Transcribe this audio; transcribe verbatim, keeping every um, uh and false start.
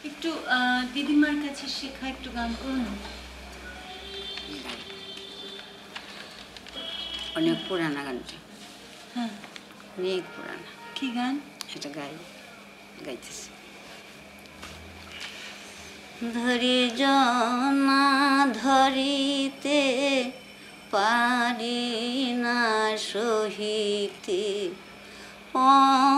একটু আহ, দিদিমার কাছে শেখা একটু গান করুন। অনেক পুরানা গানটা, হ্যাঁ, অনেক পুরানা। কি গান? এটা গাই গাইতেছি। ধরি জনা ধরিতে পারি না সহিতে